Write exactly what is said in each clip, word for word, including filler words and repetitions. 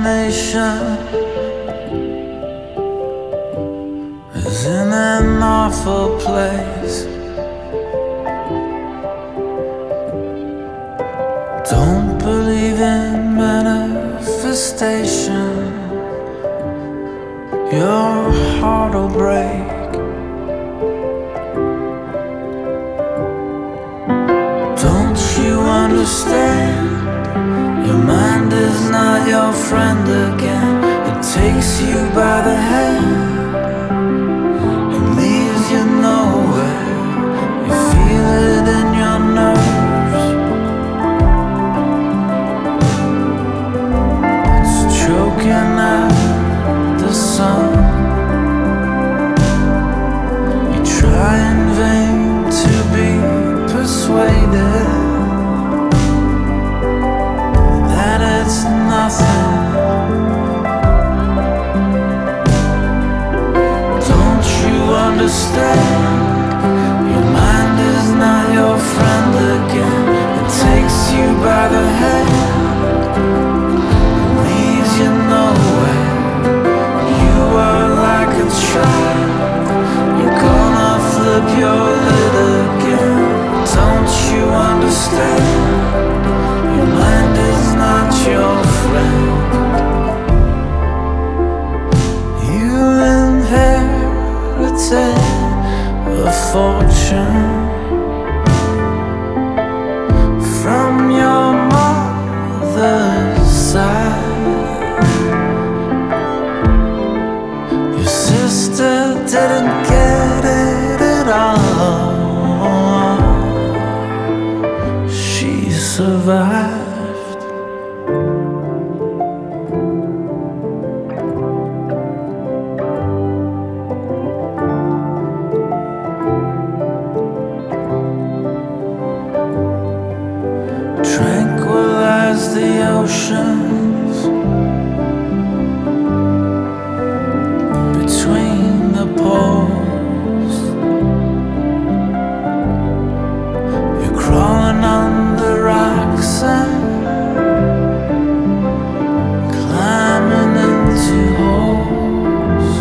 imagination is in an awful place. Don't believe in manifestation, your heart will break. Don't you understand? Your mind is not your friend again. It takes you by the hand and leaves you nowhere. You feel it in your nerves. It's choking out the sun. You try in vain to be persuaded that it's nothing. Don't you understand? Your mind is not your friend again. It takes you by the hand and leaves you nowhere. You are like a child. You're gonna flip your lid again. Don't you understand? Your mind is not your friend. You inherited a fortune from your mother's side. Your sister didn't get it at all. She survived. Tranquilize the oceans between the poles. You're crawling under rocks and climbing into holes.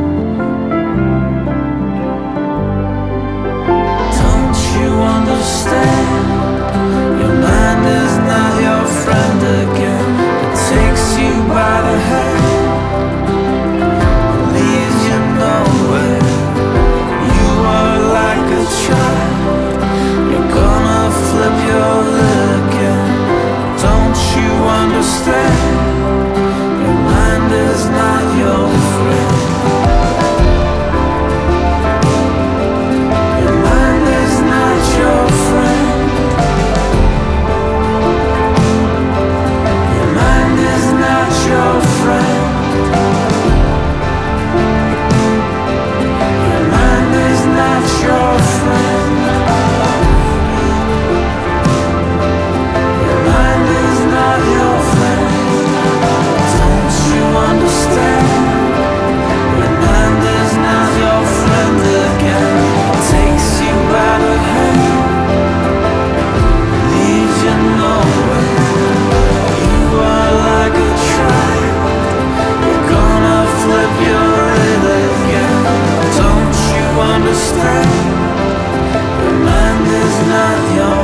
Don't you understand? Your mind is not your friend again. It takes you by the hand and leaves you nowhere. You are like a child. You're gonna flip your lid again. Don't you understand? Your mind is not your friend. Your mind is not your friend. Your mind is not your friend. Your mind is not your friend. Your mind is not your friend. Don't you understand? Your mind is not your friend again. It takes you by the hand, leaves you nowhere. You are like a child. You're gonna flip your lid again. Don't you understand? Your mind is not your